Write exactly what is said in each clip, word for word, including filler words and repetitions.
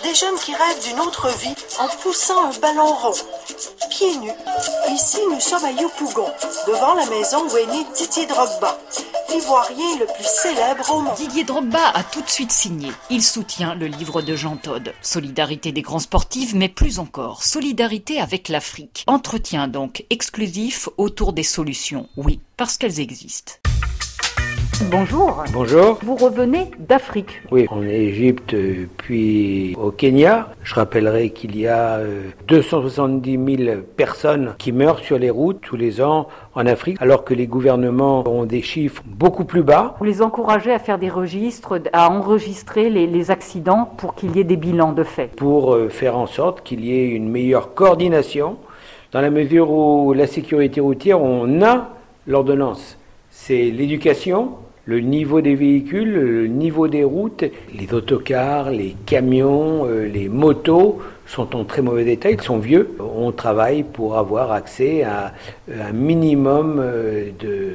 Des jeunes qui rêvent d'une autre vie en poussant un ballon rond. Pieds nus. Ici, nous sommes à Yopougon, devant la maison où est né Didier Drogba, l'Ivoirien le plus célèbre au monde. Didier Drogba a tout de suite signé. Il soutient le livre de Jean Todt. Solidarité des grands sportifs, mais plus encore, solidarité avec l'Afrique. Entretien donc exclusif autour des solutions. Oui, parce qu'elles existent. Bonjour. Bonjour. Vous revenez d'Afrique. Oui, en Égypte, puis au Kenya. Je rappellerai qu'il y a deux cent soixante-dix mille personnes qui meurent sur les routes tous les ans en Afrique, alors que les gouvernements ont des chiffres beaucoup plus bas. Vous les encouragez à faire des registres, à enregistrer les, les accidents pour qu'il y ait des bilans de fait. Pour faire en sorte qu'il y ait une meilleure coordination, dans la mesure où la sécurité routière, on a l'ordonnance. C'est l'éducation, le niveau des véhicules, le niveau des routes, les autocars, les camions, euh, les motos sont en très mauvais état, ils sont vieux. On travaille pour avoir accès à un minimum euh, de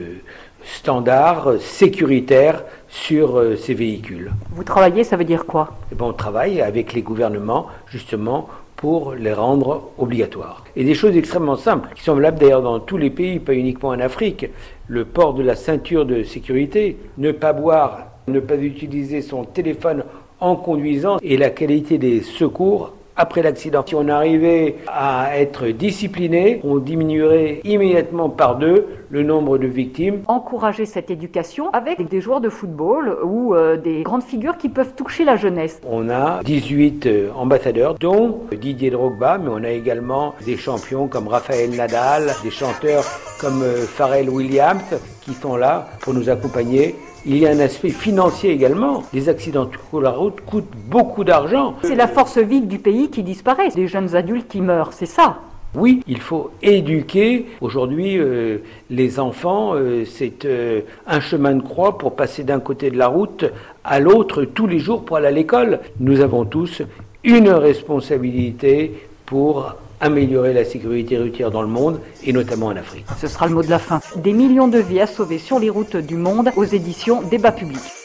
standards sécuritaires sur euh, ces véhicules. Vous travaillez, ça veut dire quoi ? Et ben, on travaille avec les gouvernements justement pour les rendre obligatoires. Et des choses extrêmement simples, qui sont valables d'ailleurs dans tous les pays, pas uniquement en Afrique. Le port de la ceinture de sécurité, ne pas boire, ne pas utiliser son téléphone en conduisant et la qualité des secours après l'accident. Si on arrivait à être discipliné, on diminuerait immédiatement par deux le nombre de victimes. Encourager cette éducation avec des joueurs de football ou euh, des grandes figures qui peuvent toucher la jeunesse. On a dix-huit euh, ambassadeurs, dont Didier Drogba, mais on a également des champions comme Rafael Nadal, des chanteurs comme euh, Pharrell Williams qui sont là pour nous accompagner. Il y a un aspect financier également. Les accidents sur la route coûtent beaucoup d'argent. C'est la force vive du pays qui disparaît, des jeunes adultes qui meurent, c'est ça ? Oui, il faut éduquer. Aujourd'hui, euh, les enfants, euh, c'est euh, un chemin de croix pour passer d'un côté de la route à l'autre tous les jours pour aller à l'école. Nous avons tous une responsabilité pour améliorer la sécurité routière dans le monde et notamment en Afrique. Ce sera le mot de la fin. Des millions de vies à sauver sur les routes du monde aux éditions Débat Public.